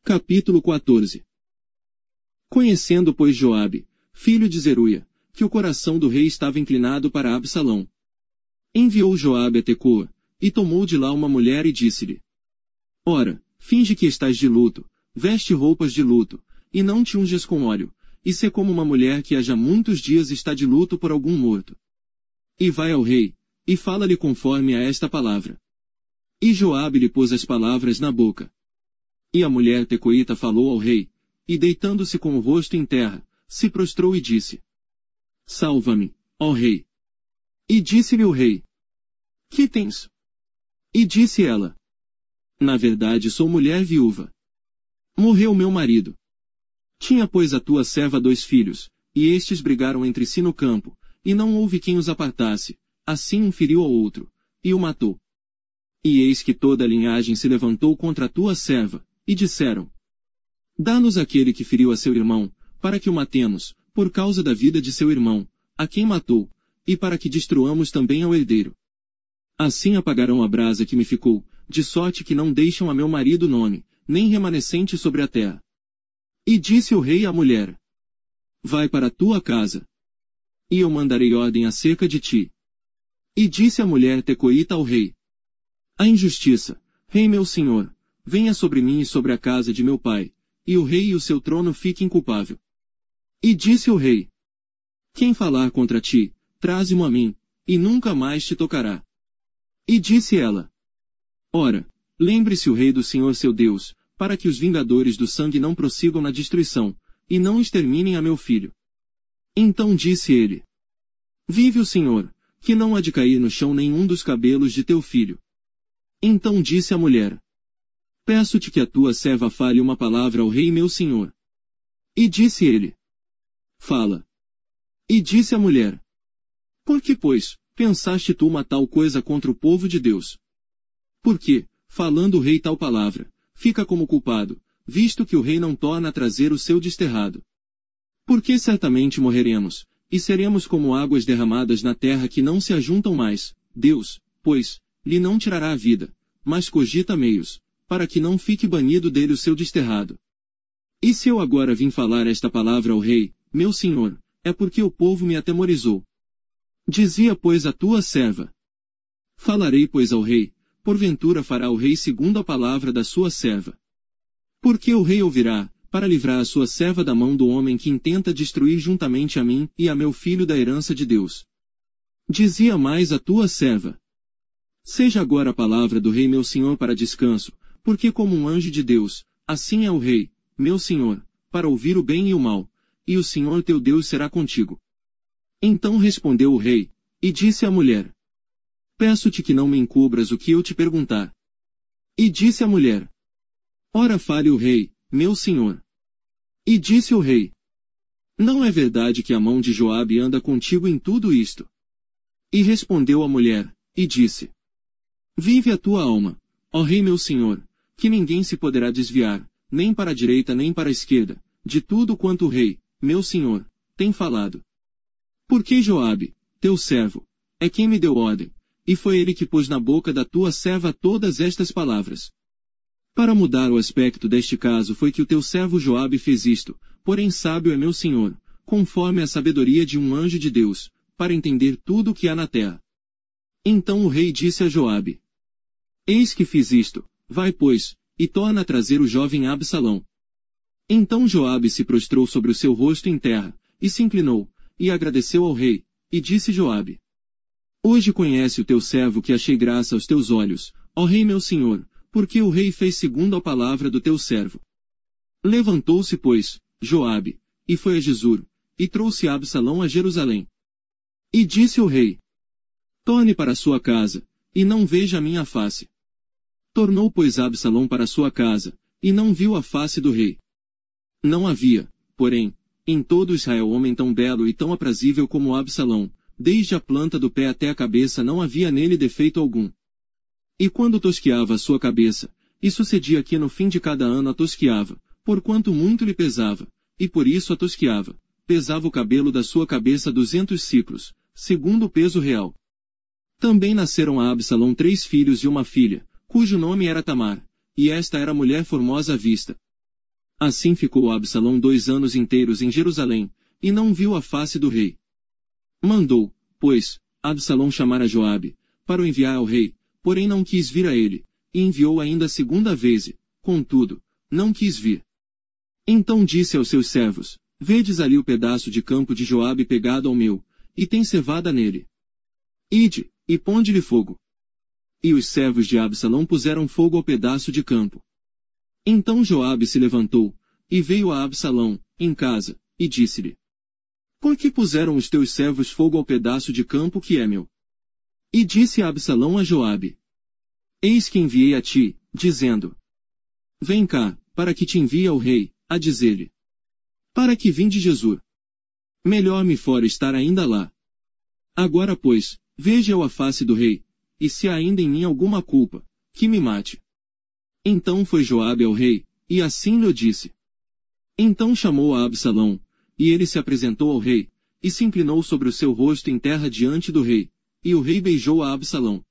Capítulo 14. Conhecendo, pois, Joabe, filho de Zeruia, que o coração do rei estava inclinado para Absalão, enviou Joabe a Tecoa, e tomou de lá uma mulher e disse-lhe: Ora, finge que estás de luto, veste roupas de luto, e não te unges com óleo, e sê como uma mulher que há já muitos dias está de luto por algum morto. E vai ao rei, e fala-lhe conforme a esta palavra. E Joabe lhe pôs as palavras na boca. E a mulher tecoíta falou ao rei, e deitando-se com o rosto em terra, se prostrou e disse: Salva-me, ó rei. E disse-lhe o rei: Que tens? E disse ela: Na verdade sou mulher viúva. Morreu meu marido. Tinha, pois, a tua serva 2 filhos, e estes brigaram entre si no campo, e não houve quem os apartasse, assim um feriu ao outro, e o matou. E eis que toda a linhagem se levantou contra a tua serva, e disseram: Dá-nos aquele que feriu a seu irmão, para que o matemos, por causa da vida de seu irmão, a quem matou, e para que destruamos também ao herdeiro. Assim apagarão a brasa que me ficou, de sorte que não deixam a meu marido nome, nem remanescente sobre a terra. E disse o rei à mulher: Vai para a tua casa. E eu mandarei ordem acerca de ti. E disse a mulher tecoíta ao rei: A injustiça, rei meu senhor, venha sobre mim e sobre a casa de meu pai, e o rei e o seu trono fiquem culpável. E disse o rei: Quem falar contra ti, traze-mo a mim, e nunca mais te tocará. E disse ela: Ora, lembre-se o rei do Senhor seu Deus, para que os vingadores do sangue não prossigam na destruição, e não exterminem a meu filho. Então disse ele: Vive o Senhor, que não há de cair no chão nenhum dos cabelos de teu filho. Então disse a mulher: Peço-te que a tua serva fale uma palavra ao rei meu senhor. E disse ele: Fala. E disse a mulher: Por que, pois, pensaste tu uma tal coisa contra o povo de Deus? Porque, falando o rei tal palavra, fica como culpado, visto que o rei não torna a trazer o seu desterrado. Porque certamente morreremos, e seremos como águas derramadas na terra que não se ajuntam mais. Deus, pois, lhe não tirará a vida, mas cogita meios, para que não fique banido dele o seu desterrado. E se eu agora vim falar esta palavra ao rei, meu senhor, é porque o povo me atemorizou. Dizia, pois, a tua serva: Falarei, pois, ao rei, porventura fará o rei segundo a palavra da sua serva. Porque o rei ouvirá, para livrar a sua serva da mão do homem que intenta destruir juntamente a mim e a meu filho da herança de Deus. Dizia mais a tua serva: Seja agora a palavra do rei meu senhor para descanso, porque como um anjo de Deus, assim é o rei, meu senhor, para ouvir o bem e o mal, e o Senhor teu Deus será contigo. Então respondeu o rei, e disse à mulher: Peço-te que não me encubras o que eu te perguntar. E disse a mulher: Ora fale o rei, meu senhor. E disse o rei: Não é verdade que a mão de Joabe anda contigo em tudo isto? E respondeu a mulher, e disse: Vive a tua alma, ó rei meu senhor, que ninguém se poderá desviar, nem para a direita nem para a esquerda, de tudo quanto o rei, meu senhor, tem falado. Porque Joabe, teu servo, é quem me deu ordem, e foi ele que pôs na boca da tua serva todas estas palavras. Para mudar o aspecto deste caso foi que o teu servo Joabe fez isto, porém sábio é meu senhor, conforme a sabedoria de um anjo de Deus, para entender tudo o que há na terra. Então o rei disse a Joabe: Eis que fiz isto, vai pois, e torna a trazer o jovem Absalão. Então Joabe se prostrou sobre o seu rosto em terra, e se inclinou, e agradeceu ao rei, e disse Joabe: Hoje conhece o teu servo que achei graça aos teus olhos, ó rei meu senhor, porque o rei fez segundo a palavra do teu servo. Levantou-se, pois, Joabe, e foi a Jesur, e trouxe Absalão a Jerusalém. E disse o rei: Torne para sua casa, e não veja a minha face. Tornou, pois, Absalão para sua casa, e não viu a face do rei. Não havia, porém, em todo Israel homem tão belo e tão aprazível como Absalão, desde a planta do pé até a cabeça não havia nele defeito algum. E quando tosquiava a sua cabeça, e sucedia que no fim de cada ano a tosquiava, porquanto muito lhe pesava, e por isso a tosquiava, pesava o cabelo da sua cabeça 200 siclos, segundo o peso real. Também nasceram a Absalão 3 filhos e uma filha, cujo nome era Tamar, e esta era mulher formosa à vista. Assim ficou Absalão 2 anos inteiros em Jerusalém, e não viu a face do rei. Mandou, pois, Absalão chamar a Joabe, para o enviar ao rei, porém não quis vir a ele, e enviou ainda a segunda vez e, contudo, não quis vir. Então disse aos seus servos, vedes ali o pedaço de campo de Joabe pegado ao meu, e tem cevada nele. Ide, e ponde-lhe fogo. E os servos de Absalão puseram fogo ao pedaço de campo. Então Joabe se levantou, e veio a Absalão, em casa, e disse-lhe, por que puseram os teus servos fogo ao pedaço de campo que é meu? E disse Absalão a Joabe, eis que enviei a ti, dizendo, vem cá, para que te envie ao rei, a dizer-lhe, para que vinde Jesur. Melhor me fora estar ainda lá. Agora pois, veja eu a face do rei, e se há ainda em mim alguma culpa, que me mate. Então foi Joabe ao rei, e assim lhe disse. Então chamou a Absalão, e ele se apresentou ao rei, e se inclinou sobre o seu rosto em terra diante do rei, e o rei beijou a Absalão.